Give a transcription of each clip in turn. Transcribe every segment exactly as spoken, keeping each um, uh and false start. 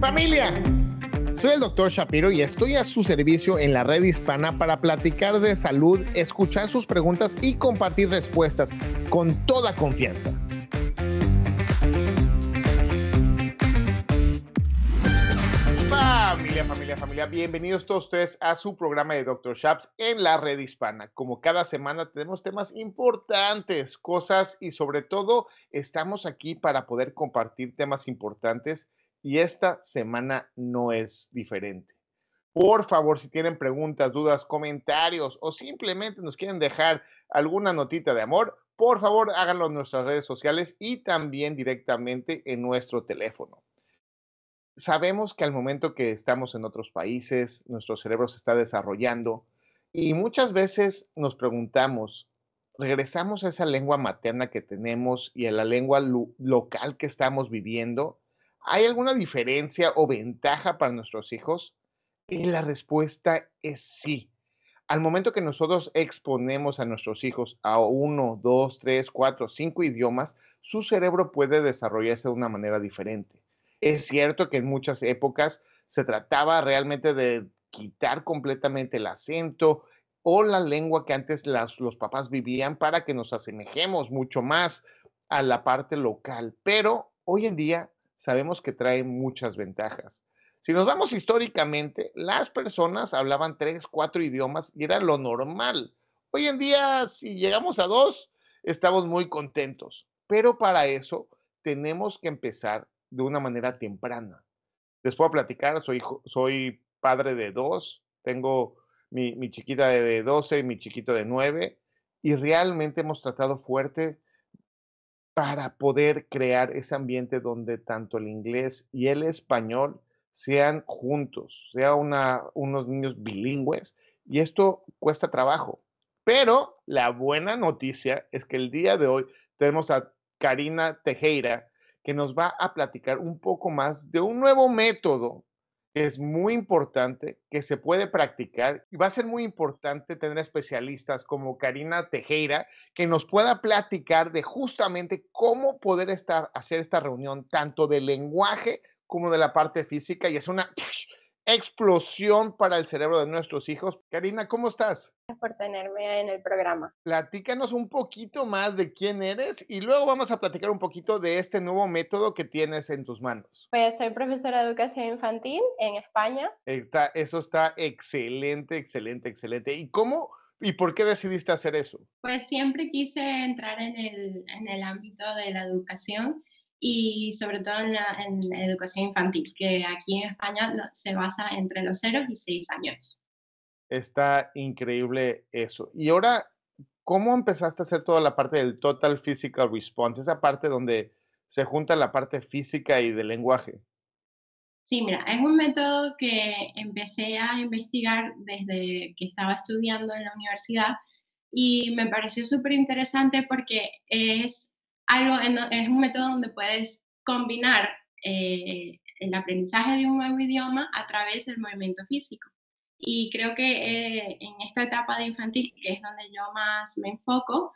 Familia, soy el doctor Shapiro y estoy a su servicio en la red hispana para platicar de salud, escuchar sus preguntas y compartir respuestas con toda confianza. Familia, familia, familia, bienvenidos todos ustedes a su programa de doctor Shaps en la red hispana. Como cada semana tenemos temas importantes, cosas y sobre todo estamos aquí para poder compartir temas importantes y esta semana no es diferente. Por favor, si tienen preguntas, dudas, comentarios o simplemente nos quieren dejar alguna notita de amor, por favor háganlo en nuestras redes sociales y también directamente en nuestro teléfono. Sabemos que al momento que estamos en otros países, nuestro cerebro se está desarrollando y muchas veces nos preguntamos, ¿regresamos a esa lengua materna que tenemos y a la lengua lo- local que estamos viviendo? ¿Hay alguna diferencia o ventaja para nuestros hijos? Y la respuesta es sí. Al momento que nosotros exponemos a nuestros hijos a uno, dos, tres, cuatro, cinco idiomas, su cerebro puede desarrollarse de una manera diferente. Es cierto que en muchas épocas se trataba realmente de quitar completamente el acento o la lengua que antes las- los papás vivían para que nos asemejemos mucho más a la parte local, pero hoy en día sabemos que trae muchas ventajas. Si nos vamos históricamente, las personas hablaban tres, cuatro idiomas y era lo normal. Hoy en día, si llegamos a dos, estamos muy contentos, pero para eso tenemos que empezar de una manera temprana. Les puedo platicar, soy, hijo- soy padre de dos, tengo mi, mi chiquita de doce y mi chiquito de nueve, y realmente hemos tratado fuerte para poder crear ese ambiente donde tanto el inglés y el español sean juntos, sea una, unos niños bilingües, y esto cuesta trabajo. Pero la buena noticia es que el día de hoy tenemos a Karina Tejera, que nos va a platicar un poco más de un nuevo método que es muy importante, que se puede practicar, y va a ser muy importante tener especialistas como Karina Tejera, que nos pueda platicar de justamente cómo poder estar, hacer esta reunión tanto del lenguaje como de la parte física y es una psh, explosión para el cerebro de nuestros hijos. Karina, ¿cómo estás? Gracias por tenerme en el programa. Platícanos un poquito más de quién eres y luego vamos a platicar un poquito de este nuevo método que tienes en tus manos. Pues soy profesora de educación infantil en España. Está, eso está excelente, excelente, excelente. ¿Y cómo y por qué decidiste hacer eso? Pues siempre quise entrar en el, en el ámbito de la educación y sobre todo en la, en la educación infantil, que aquí en España no- se basa entre los cero y seis años. Está increíble eso. Y ahora, ¿cómo empezaste a hacer toda la parte del Total Physical Response? Esa parte donde se junta la parte física y del lenguaje. Sí, mira, es un método que empecé a investigar desde que estaba estudiando en la universidad y me pareció súper interesante porque es algo, en do- es un método donde puedes combinar eh, el aprendizaje de un nuevo idioma a través del movimiento físico. Y creo que eh, en esta etapa de infantil, que es donde yo más me enfoco,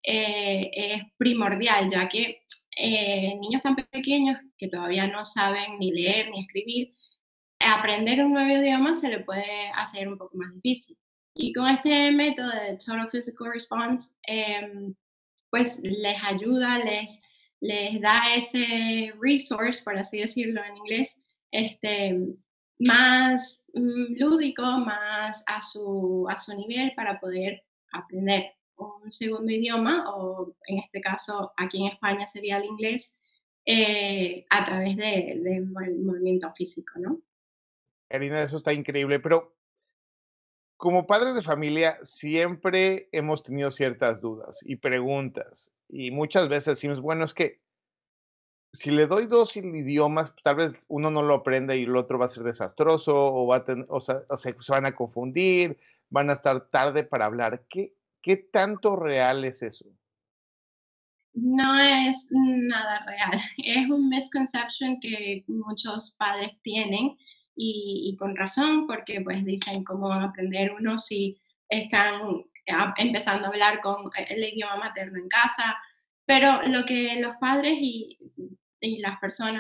eh, es primordial, ya que eh, niños tan pequeños que todavía no saben ni leer ni escribir, aprender un nuevo idioma se le puede hacer un poco más difícil. Y con este método de Total Physical Response, eh, pues les ayuda, les, les da ese resource, por así decirlo en inglés, este, más mm, lúdico, más a su, a su nivel para poder aprender un segundo idioma, o en este caso aquí en España sería el inglés, eh, a través de, de mov- movimiento físico, ¿no? Karina, eso está increíble, pero como padres de familia siempre hemos tenido ciertas dudas y preguntas y muchas veces decimos, bueno, es que si le doy dos idiomas, tal vez uno no lo aprende y el otro va a ser desastroso o, va a ten- o sea, o sea, se van a confundir, van a estar tarde para hablar. ¿Qué, qué tanto real es eso? No es nada real, es un misconception que muchos padres tienen y, y con razón, porque pues dicen cómo van a aprender uno si están a- empezando a hablar con el idioma materno en casa, pero lo que los padres y, y las personas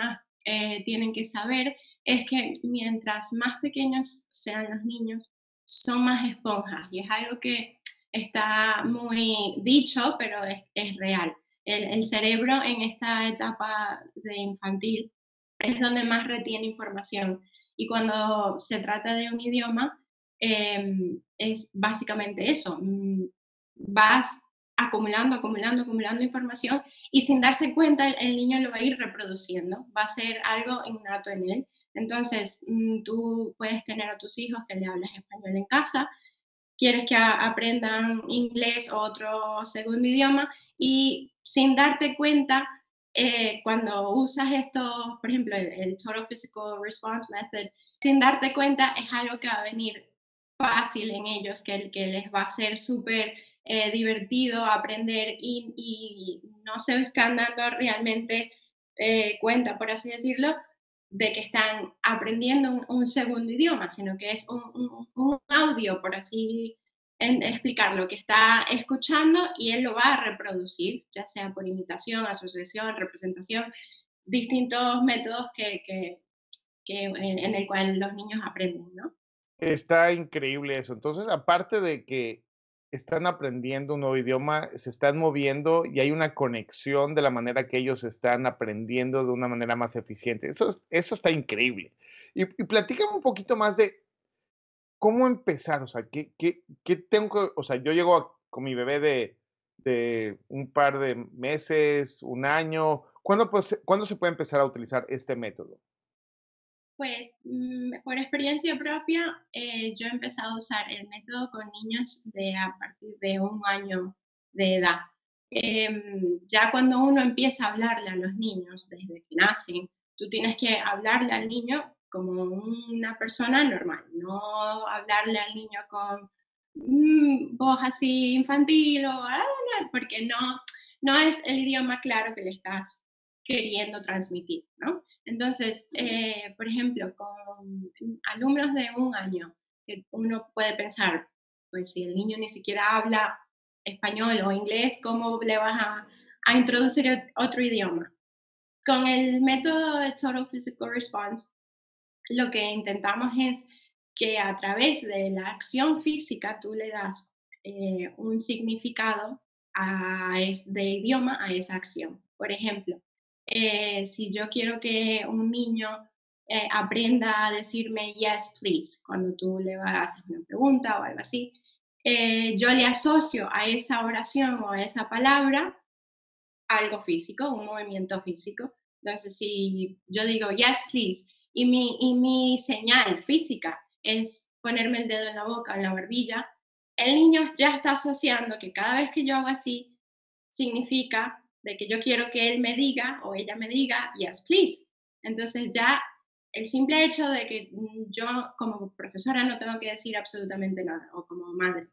eh, tienen que saber es que mientras más pequeños sean los niños, son más esponjas. Y es algo que está muy dicho, pero es, es real. El, el cerebro en esta etapa de infantil es donde más retiene información. Y cuando se trata de un idioma, eh, es básicamente eso. Mm, Vas acumulando, acumulando, acumulando información y sin darse cuenta el, el niño lo va a ir reproduciendo, va a ser algo innato en él. Entonces, mm, tú puedes tener a tus hijos que le hablas español en casa, quieres que a- aprendan inglés o otro segundo idioma y sin darte cuenta, eh, cuando usas esto, por ejemplo, el, el Total Physical Response Method, sin darte cuenta es algo que va a venir fácil en ellos, que, que les va a ser súper eh, divertido aprender y, y, no se están dando realmente eh, cuenta, por así decirlo, de que están aprendiendo un, un segundo idioma, sino que es un, un, un audio, por así en, explicarlo, que está escuchando y él lo va a reproducir, ya sea por imitación, asociación, representación, distintos métodos que, que, que en, en, el cual los niños aprenden, ¿no? Está increíble eso. Entonces, aparte de que están aprendiendo un nuevo idioma, se están moviendo y hay una conexión de la manera que ellos están aprendiendo de una manera más eficiente. Eso, es- eso está increíble. Y, y platícame un poquito más de cómo empezar, o sea, qué, qué, qué tengo que, o sea, yo llego a- con mi bebé de, de un par de meses, un año. ¿Cuándo, pues, ¿cuándo se puede empezar a utilizar este método? Pues mm, por experiencia propia, eh, yo he empezado a usar el método con niños de a partir de un año de edad. Em, ya cuando uno empieza a hablarle a los niños desde que nacen, tú tienes que hablarle al niño como una persona normal, no hablarle al niño con mm, voz así infantil o ah, no, porque no, no es el idioma claro que le estás queriendo transmitir, ¿no? Entonces, eh, por ejemplo, con alumnos de un año, que uno puede pensar, pues si el niño ni siquiera habla español o inglés, ¿cómo le vas a, a introducir otro idioma? Con el método de Total Physical Response, lo que intentamos es que a través de la acción física tú le das eh, un significado a es, de idioma a esa acción. Por ejemplo, eh, si yo quiero que un niño eh, aprenda a decirme yes, please, cuando tú le vas a hacer una pregunta o algo así, eh, yo le asocio a esa oración o a esa palabra algo físico, un movimiento físico. Entonces, si yo digo, yes, please, y mi, y mi señal física es ponerme el dedo en la boca, en la barbilla, el niño ya está asociando que cada vez que yo hago así, significa de que yo quiero que él me diga o ella me diga, yes, please. Entonces ya el simple hecho de que yo como profesora no tengo que decir absolutamente nada, o como madre,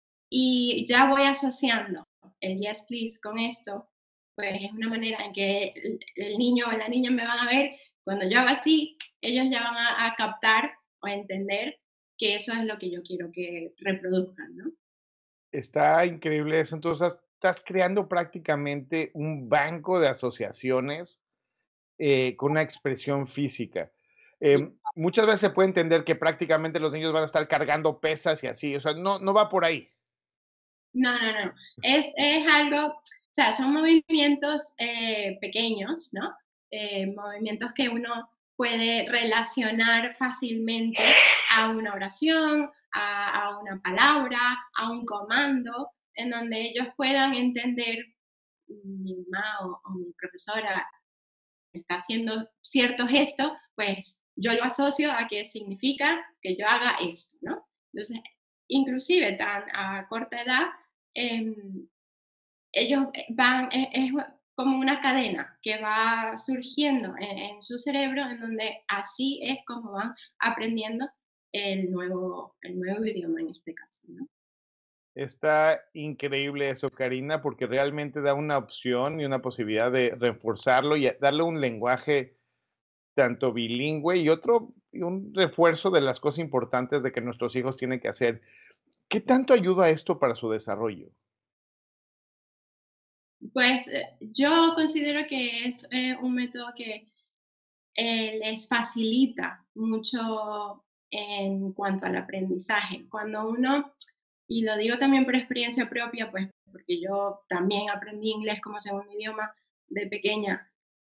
y ya voy asociando el yes, please con esto, pues es una manera en que el, el niño o la niña me van a ver, cuando yo hago así, ellos ya van a, a captar o a entender que eso es lo que yo quiero que reproduzcan, ¿no? Está increíble eso. Entonces, estás creando prácticamente un banco de asociaciones eh, con una expresión física. Eh, muchas veces se puede entender que prácticamente los niños van a estar cargando pesas y así. O sea, no, no va por ahí. No, no, no. Es, es algo, o sea, son movimientos eh, pequeños, ¿no? Eh, movimientos que uno puede relacionar fácilmente a una oración, a, a una palabra, a un comando, en donde ellos puedan entender, mi mamá o, o mi profesora está haciendo cierto gesto, pues yo lo asocio a que significa que yo haga esto, ¿no? Entonces, inclusive tan a corta edad, eh, ellos van, es, es, como una cadena que va surgiendo en, en, su cerebro, en donde así es como van aprendiendo el nuevo, el nuevo idioma en este caso, ¿no? Está increíble eso, Karina, porque realmente da una opción y una posibilidad de reforzarlo y darle un lenguaje tanto bilingüe y otro, y un refuerzo de las cosas importantes de que nuestros hijos tienen que hacer. ¿Qué tanto ayuda esto para su desarrollo? Pues eh, yo considero que es eh, un método que eh, les facilita mucho en cuanto al aprendizaje. Cuando uno, y lo digo también por experiencia propia, pues porque yo también aprendí inglés como segundo idioma de pequeña,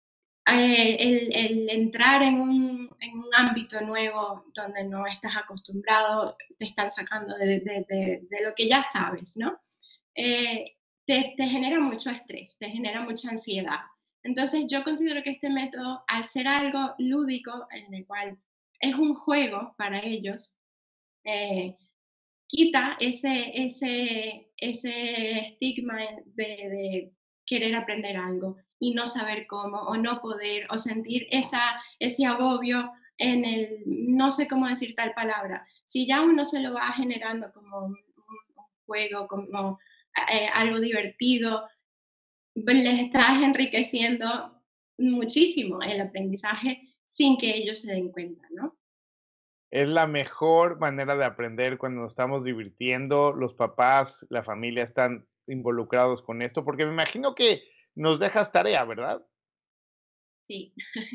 eh, el, el entrar en un, en un ámbito nuevo donde no estás acostumbrado, te están sacando de, de, de, de lo que ya sabes, ¿no? Eh, te, te genera mucho estrés, te genera mucha ansiedad. Entonces yo considero que este método, al ser algo lúdico, en el cual es un juego para ellos, eh, quita ese, ese, ese estigma de, de querer aprender algo y no saber cómo, o no poder, o sentir esa, ese agobio en el, no sé cómo decir tal palabra. Si ya uno se lo va generando como un, un juego, como eh, algo divertido, les estás enriqueciendo muchísimo el aprendizaje sin que ellos se den cuenta, ¿no? Es la mejor manera de aprender cuando nos estamos divirtiendo, los papás, la familia están involucrados con esto, porque me imagino que nos dejas tarea, ¿verdad? Sí.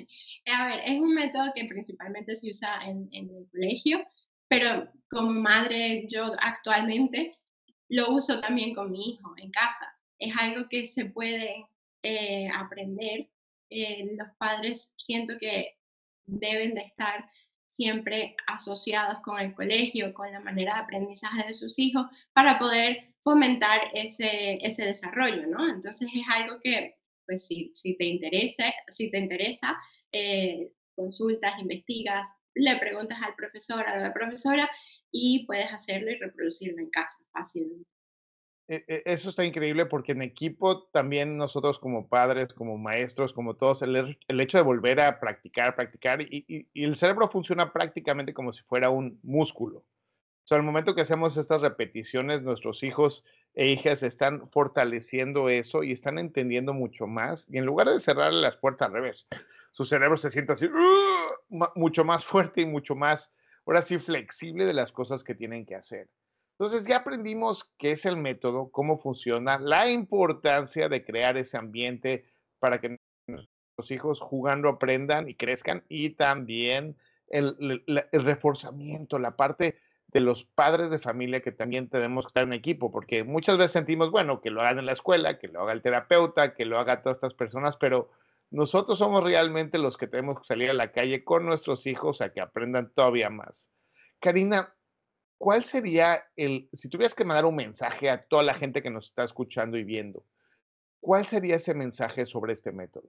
A ver, es un método que principalmente se usa en, en el colegio, pero como madre yo actualmente lo uso también con mi hijo en casa. Es algo que se puede eh, aprender. Eh, los padres siento que deben de estar siempre asociados con el colegio, con la manera de aprendizaje de sus hijos, para poder fomentar ese, ese desarrollo, ¿no? Entonces es algo que, pues si, si te interesa, si te interesa eh, consultas, investigas, le preguntas al profesor, a la profesora y puedes hacerlo y reproducirlo en casa fácilmente. E- e- Eso está increíble porque en equipo también nosotros como padres, como maestros, como todos, el, he- el hecho de volver a practicar, practicar, y, y- y el cerebro funciona prácticamente como si fuera un músculo. O sea, al momento que hacemos estas repeticiones, nuestros hijos e hijas están fortaleciendo eso y están entendiendo mucho más. Y en lugar de cerrarle las puertas al revés, su cerebro se siente así, ¡uh! Ma- mucho más fuerte y mucho más, ahora sí, flexible de las cosas que tienen que hacer. Entonces ya aprendimos qué es el método, cómo funciona, la importancia de crear ese ambiente para que nuestros hijos jugando aprendan y crezcan, y también el, el- el reforzamiento, la parte de los padres de familia que también tenemos que estar en equipo, porque muchas veces sentimos, bueno, que lo hagan en la escuela, que lo haga el terapeuta, que lo haga todas estas personas, pero nosotros somos realmente los que tenemos que salir a la calle con nuestros hijos a que aprendan todavía más. Karina, ¿cuál sería el, si tuvieras que mandar un mensaje a toda la gente que nos está escuchando y viendo, cuál sería ese mensaje sobre este método?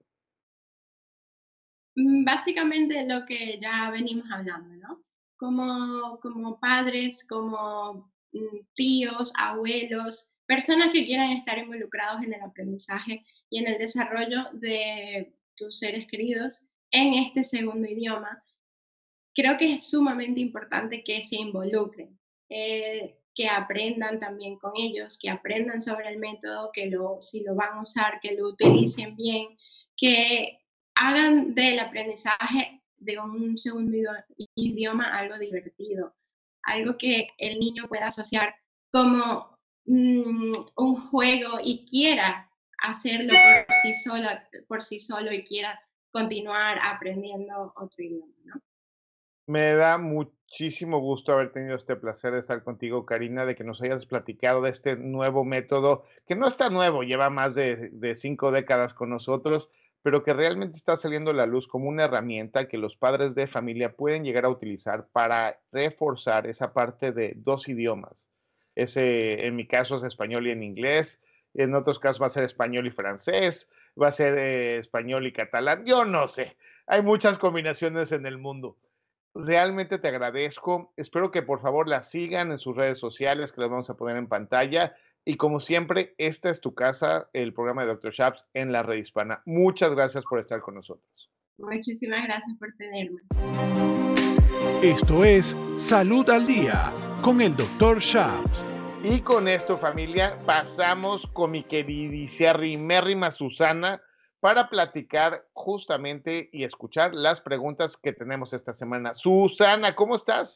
Mm, Básicamente lo que ya venimos hablando, ¿no? Como, como padres, como mm, tíos, abuelos, personas que quieran estar involucrados en el aprendizaje y en el desarrollo de tus seres queridos en este segundo idioma, creo que es sumamente importante que se involucren, eh, que aprendan también con ellos, que aprendan sobre el método, que lo, si lo van a usar, que lo utilicen bien, que hagan del aprendizaje de un segundo idioma algo divertido, algo que el niño pueda asociar como mm, un juego y quiera hacerlo por sí solo, por sí solo y quiera continuar aprendiendo otro idioma, ¿no? Me da muchísimo gusto haber tenido este placer de estar contigo, Karina, de que nos hayas platicado de este nuevo método, que no está nuevo, lleva más de, de cinco décadas con nosotros, pero que realmente está saliendo a la luz como una herramienta que los padres de familia pueden llegar a utilizar para reforzar esa parte de dos idiomas. Ese, en mi caso, es español y en inglés, en otros casos va a ser español y francés, va a ser eh, español y catalán, yo no sé, hay muchas combinaciones en el mundo. Realmente te agradezco. Espero que por favor la sigan en sus redes sociales, que las vamos a poner en pantalla. Y como siempre, esta es tu casa, el programa de doctor Shaps en la red hispana. Muchas gracias por estar con nosotros. Muchísimas gracias por tenerme. Esto es Salud al Día con el doctor Shaps. Y con esto, familia, pasamos con mi queridísima Susana para platicar justamente y escuchar las preguntas que tenemos esta semana. Susana, ¿cómo estás?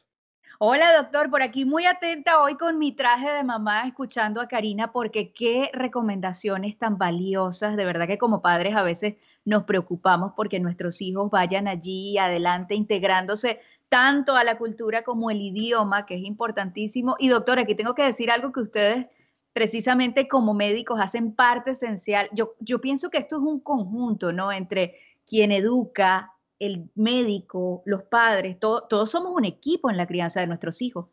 Hola, doctor, por aquí muy atenta hoy con mi traje de mamá, escuchando a Karina, porque qué recomendaciones tan valiosas. De verdad que como padres a veces nos preocupamos porque nuestros hijos vayan allí adelante integrándose tanto a la cultura como el idioma, que es importantísimo. Y doctor, aquí tengo que decir algo que ustedes precisamente como médicos hacen parte esencial. Yo, yo pienso que esto es un conjunto, ¿no? Entre quien educa, el médico, los padres, todo, todos somos un equipo en la crianza de nuestros hijos.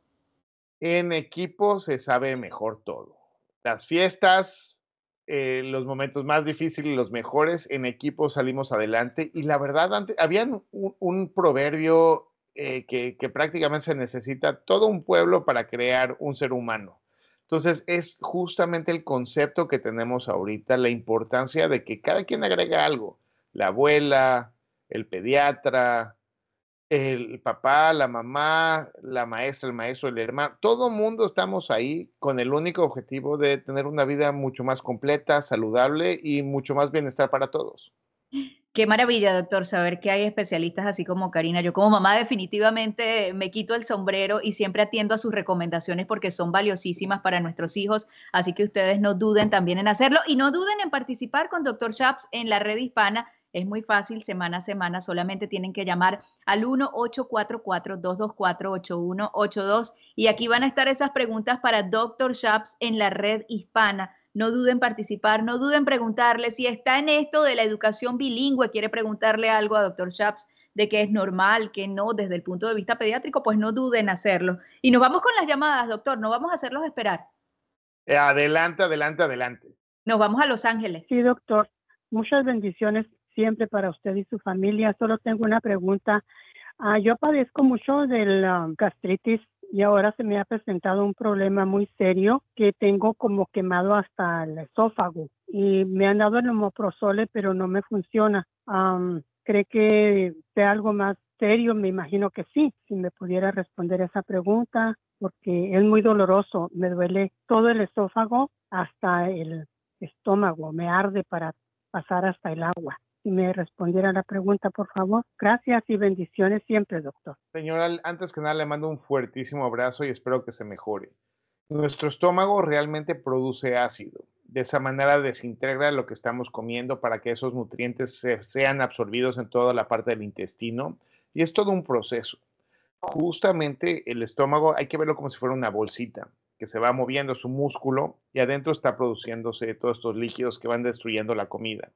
En equipo se sabe mejor todo. Las fiestas, eh, los momentos más difíciles, los mejores, en equipo salimos adelante. Y la verdad, antes, había un, un proverbio eh, que, que prácticamente se necesita todo un pueblo para crear un ser humano. Entonces, es justamente el concepto que tenemos ahorita, la importancia de que cada quien agrega algo. La abuela, el pediatra, el papá, la mamá, la maestra, el maestro, el hermano, todo mundo estamos ahí con el único objetivo de tener una vida mucho más completa, saludable y mucho más bienestar para todos. Qué maravilla, doctor, saber que hay especialistas así como Karina. Yo como mamá definitivamente me quito el sombrero y siempre atiendo a sus recomendaciones porque son valiosísimas para nuestros hijos. Así que ustedes no duden también en hacerlo y no duden en participar con doctor Shaps en la red hispana. Es muy fácil, semana a semana, solamente tienen que llamar al uno ocho cuatro cuatro, dos dos cuatro, ocho uno ocho dos y aquí van a estar esas preguntas para doctor Shaps en la red hispana. No duden en participar, no duden en preguntarle. Si está en esto de la educación bilingüe, quiere preguntarle algo a doctor Shaps de que es normal, que no, desde el punto de vista pediátrico, pues no duden en hacerlo. Y nos vamos con las llamadas, doctor, no vamos a hacerlos esperar. Eh, adelante, adelante, adelante. Nos vamos a Los Ángeles. Sí, doctor. Muchas bendiciones siempre para usted y su familia. Solo tengo una pregunta. Uh, yo padezco mucho de la gastritis y ahora se me ha presentado un problema muy serio que tengo como quemado hasta el esófago y me han dado el omeprazole pero no me funciona. Um, ¿Cree que sea algo más serio? Me imagino que sí. Si me pudiera responder esa pregunta porque es muy doloroso. Me duele todo el esófago hasta el estómago. Me arde para pasar hasta el agua. Si me respondiera la pregunta, por favor. Gracias y bendiciones siempre, doctor. Señora, antes que nada le mando un fuertísimo abrazo y espero que se mejore. Nuestro estómago realmente produce ácido. De esa manera desintegra lo que estamos comiendo para que esos nutrientes se, sean absorbidos en toda la parte del intestino y es todo un proceso. Justamente el estómago hay que verlo como si fuera una bolsita que se va moviendo su músculo y adentro está produciéndose todos estos líquidos que van destruyendo la comida.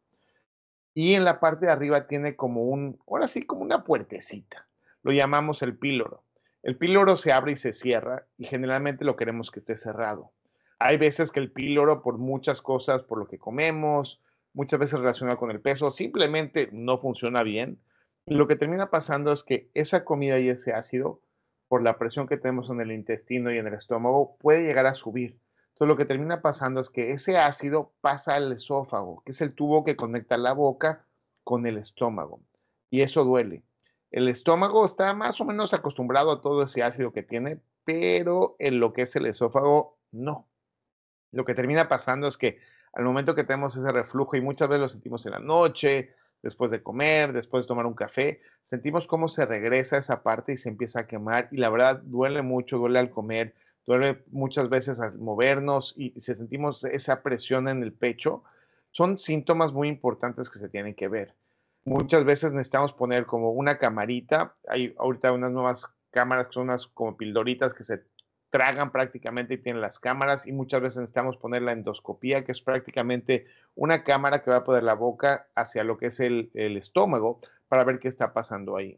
Y en la parte de arriba tiene como un, ahora sí, como una puertecita. Lo llamamos el píloro. El píloro se abre y se cierra y generalmente lo queremos que esté cerrado. Hay veces que el píloro, por muchas cosas, por lo que comemos, muchas veces relacionado con el peso, simplemente no funciona bien. Y lo que termina pasando es que esa comida y ese ácido, por la presión que tenemos en el intestino y en el estómago, puede llegar a subir. Entonces lo que termina pasando es que ese ácido pasa al esófago, que es el tubo que conecta la boca con el estómago. Y eso duele. El estómago está más o menos acostumbrado a todo ese ácido que tiene, pero en lo que es el esófago, no. Lo que termina pasando es que al momento que tenemos ese reflujo, y muchas veces lo sentimos en la noche, después de comer, después de tomar un café, sentimos cómo se regresa esa parte y se empieza a quemar. Y la verdad duele mucho, duele al comer, duele muchas veces al movernos y si sentimos esa presión en el pecho, son síntomas muy importantes que se tienen que ver. Muchas veces necesitamos poner como una camarita, hay ahorita unas nuevas cámaras que son unas como pildoritas que se tragan prácticamente y tienen las cámaras y muchas veces necesitamos poner la endoscopía, que es prácticamente una cámara que va a poner la boca hacia lo que es el, el estómago para ver qué está pasando ahí.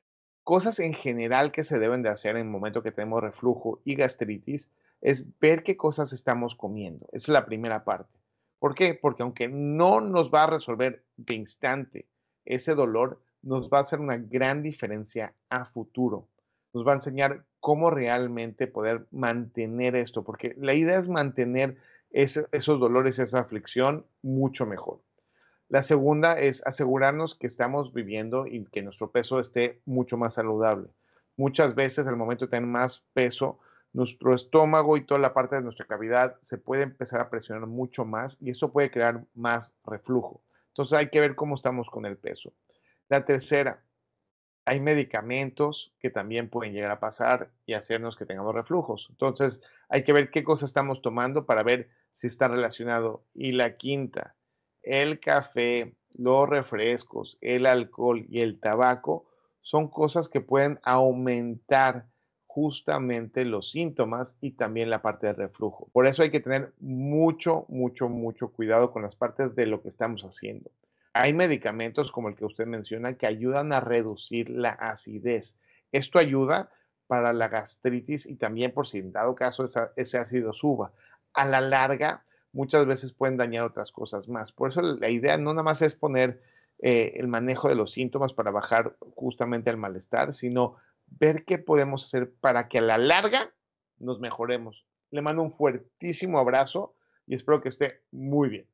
Cosas en general que se deben de hacer en el momento que tenemos reflujo y gastritis es ver qué cosas estamos comiendo. Esa es la primera parte. ¿Por qué? Porque aunque no nos va a resolver de instante ese dolor, nos va a hacer una gran diferencia a futuro. Nos va a enseñar cómo realmente poder mantener esto, porque la idea es mantener ese, esos dolores, esa aflicción mucho mejor. La segunda es asegurarnos que estamos viviendo y que nuestro peso esté mucho más saludable. Muchas veces al momento de tener más peso, nuestro estómago y toda la parte de nuestra cavidad se puede empezar a presionar mucho más y eso puede crear más reflujo. Entonces hay que ver cómo estamos con el peso. La tercera, hay medicamentos que también pueden llegar a pasar y hacernos que tengamos reflujos. Entonces, hay que ver qué cosas estamos tomando para ver si está relacionado. Y la quinta, el café, los refrescos, el alcohol y el tabaco son cosas que pueden aumentar justamente los síntomas y también la parte de reflujo. Por eso hay que tener mucho, mucho, mucho cuidado con las partes de lo que estamos haciendo. Hay medicamentos como el que usted menciona que ayudan a reducir la acidez. Esto ayuda para la gastritis y también por si en dado caso esa, ese ácido suba. A la larga, muchas veces pueden dañar otras cosas más. Por eso la idea no nada más es poner eh, el manejo de los síntomas para bajar justamente el malestar, sino ver qué podemos hacer para que a la larga nos mejoremos. Le mando un fuertísimo abrazo y espero que esté muy bien.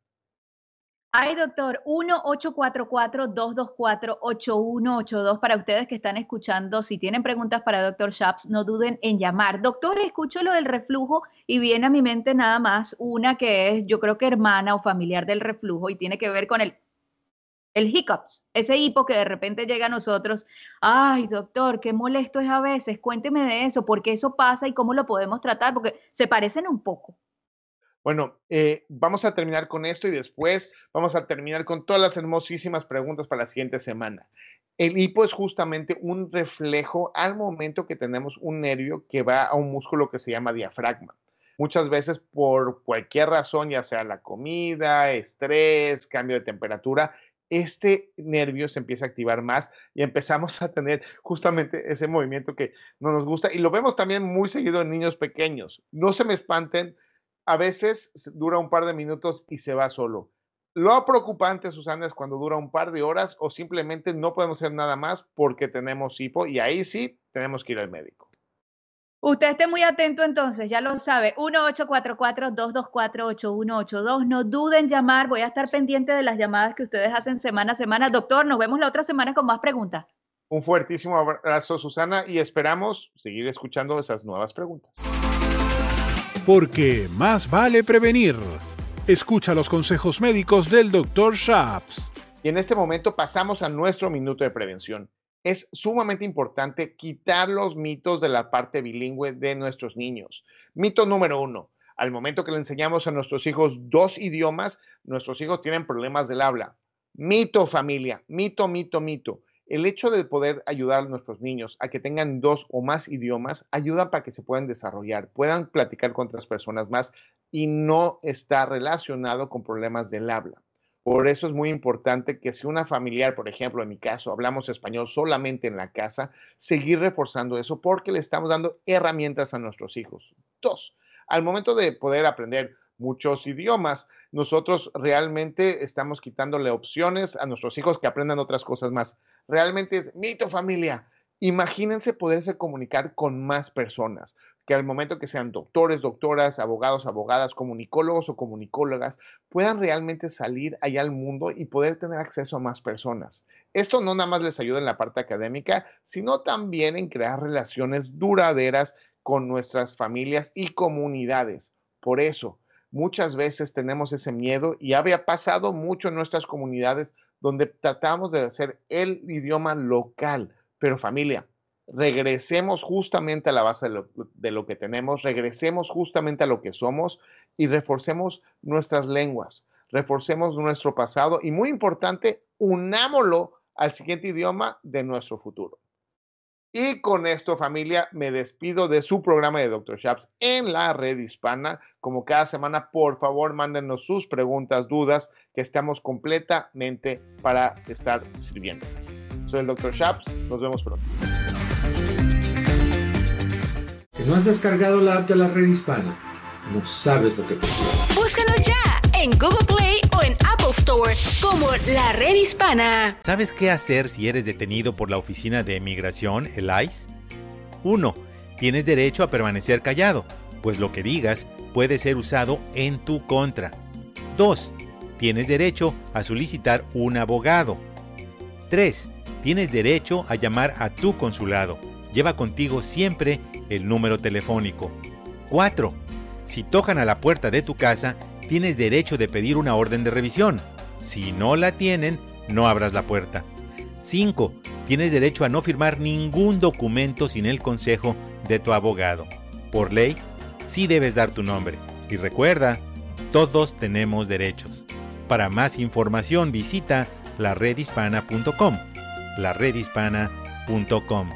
Ay, doctor, uno ocho cuatro cuatro, dos dos cuatro, ocho uno ocho dos para ustedes que están escuchando. Si tienen preguntas para doctor Schaps, no duden en llamar. Doctor, escucho lo del reflujo y viene a mi mente nada más una que es, yo creo que hermana o familiar del reflujo y tiene que ver con el, el hiccups, ese hipo que de repente llega a nosotros. Ay, doctor, qué molesto es a veces. Cuénteme de eso, por qué eso pasa y cómo lo podemos tratar, porque se parecen un poco. Bueno, eh, vamos a terminar con esto y después vamos a terminar con todas las hermosísimas preguntas para la siguiente semana. El hipo es justamente un reflejo al momento que tenemos un nervio que va a un músculo que se llama diafragma. Muchas veces por cualquier razón, ya sea la comida, estrés, cambio de temperatura, este nervio se empieza a activar más y empezamos a tener justamente ese movimiento que no nos gusta y lo vemos también muy seguido en niños pequeños. No se me espanten. A veces dura un par de minutos y se va solo. Lo preocupante, Susana, es cuando dura un par de horas o simplemente no podemos hacer nada más porque tenemos hipo y ahí sí tenemos que ir al médico. Usted esté muy atento entonces, ya lo sabe, uno ocho cuatro cuatro, dos dos cuatro, ocho uno ocho dos. No duden en llamar, voy a estar pendiente de las llamadas que ustedes hacen semana a semana. Doctor, nos vemos la otra semana con más preguntas. Un fuertísimo abrazo, Susana, y esperamos seguir escuchando esas nuevas preguntas. Porque más vale prevenir. Escucha los consejos médicos del doctor Schaps. Y en este momento pasamos a nuestro minuto de prevención. Es sumamente importante quitar los mitos de la parte bilingüe de nuestros niños. Mito número uno. Al momento que le enseñamos a nuestros hijos dos idiomas, nuestros hijos tienen problemas del habla. Mito, familia. Mito, mito, mito. El hecho de poder ayudar a nuestros niños a que tengan dos o más idiomas ayuda para que se puedan desarrollar, puedan platicar con otras personas más y no está relacionado con problemas del habla. Por eso es muy importante que si una familiar, por ejemplo, en mi caso, hablamos español solamente en la casa, seguir reforzando eso porque le estamos dando herramientas a nuestros hijos. Dos, al momento de poder aprender muchos idiomas, nosotros realmente estamos quitándole opciones a nuestros hijos que aprendan otras cosas más. Realmente es mito, familia. Imagínense poderse comunicar con más personas, que al momento que sean doctores, doctoras, abogados, abogadas, comunicólogos o comunicólogas, puedan realmente salir allá al mundo y poder tener acceso a más personas. Esto no nada más les ayuda en la parte académica, sino también en crear relaciones duraderas con nuestras familias y comunidades. Por eso, muchas veces tenemos ese miedo y había pasado mucho en nuestras comunidades donde tratamos de hacer el idioma local. Pero familia, regresemos justamente a la base de lo, de lo que tenemos, regresemos justamente a lo que somos y reforcemos nuestras lenguas, reforcemos nuestro pasado y muy importante, unámoslo al siguiente idioma de nuestro futuro. Y con esto, familia, me despido de su programa de doctor Schaps en la red hispana. Como cada semana, por favor, mándenos sus preguntas, dudas, que estamos completamente para estar sirviéndoles. Soy el doctor Schaps. Nos vemos pronto. ¿Que no has descargado la app de la red hispana? No sabes lo que te quiero. Búscalo ya en Google Play o en Apple Store como La Red Hispana. ¿Sabes qué hacer si eres detenido por la Oficina de Migración, el I C E? uno. Tienes derecho a permanecer callado, pues lo que digas puede ser usado en tu contra. dos. Tienes derecho a solicitar un abogado. tres. Tienes derecho a llamar a tu consulado. Lleva contigo siempre el número telefónico. cuatro. Si tocan a la puerta de tu casa, tienes derecho de pedir una orden de revisión. Si no la tienen, no abras la puerta. cinco. tienes derecho a no firmar ningún documento sin el consejo de tu abogado. Por ley, sí debes dar tu nombre. Y recuerda, todos tenemos derechos. Para más información visita la red hispana punto com. la red hispana punto com.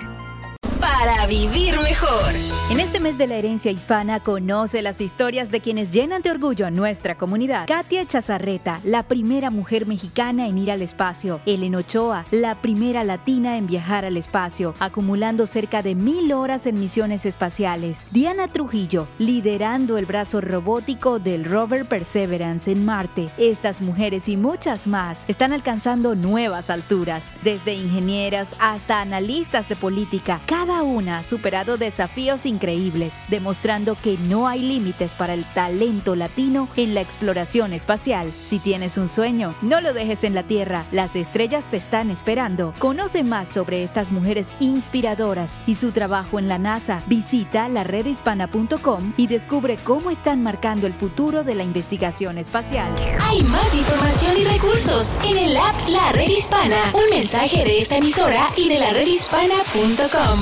Para vivir mejor. En este mes de la herencia hispana, conoce las historias de quienes llenan de orgullo a nuestra comunidad. Katia Chazarreta, la primera mujer mexicana en ir al espacio. Ellen Ochoa, la primera latina en viajar al espacio, acumulando cerca de mil horas en misiones espaciales. Diana Trujillo, liderando el brazo robótico del rover Perseverance en Marte. Estas mujeres y muchas más están alcanzando nuevas alturas. Desde ingenieras hasta analistas de política, cada una ha superado desafíos increíbles, demostrando que no hay límites para el talento latino en la exploración espacial. Si tienes un sueño, no lo dejes en la Tierra, las estrellas te están esperando. Conoce más sobre estas mujeres inspiradoras y su trabajo en la NASA. Visita la red hispana punto com y descubre cómo están marcando el futuro de la investigación espacial. Hay más información y recursos en el app La Red Hispana. Un mensaje de esta emisora y de la red hispana punto com.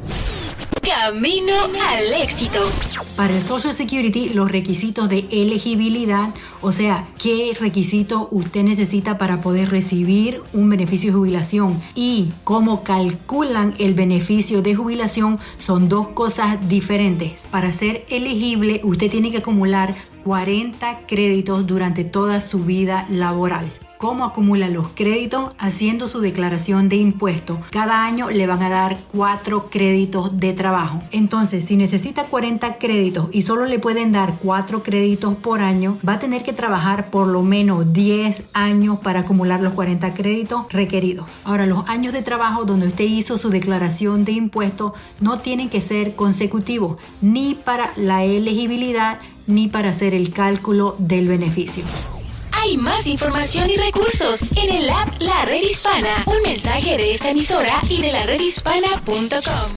Camino al éxito. Para el Social Security, los requisitos de elegibilidad, o sea, qué requisito usted necesita para poder recibir un beneficio de jubilación y cómo calculan el beneficio de jubilación, son dos cosas diferentes. Para ser elegible, usted tiene que acumular cuarenta créditos durante toda su vida laboral. ¿Cómo acumula los créditos? Haciendo su declaración de impuestos. Cada año le van a dar cuatro créditos de trabajo. Entonces, si necesita cuarenta créditos y solo le pueden dar cuatro créditos por año, va a tener que trabajar por lo menos diez años para acumular los cuarenta créditos requeridos. Ahora, los años de trabajo donde usted hizo su declaración de impuestos no tienen que ser consecutivos, ni para la elegibilidad, ni para hacer el cálculo del beneficio. Hay más información y recursos en el app La Red Hispana. Un mensaje de esta emisora y de la red hispana punto com.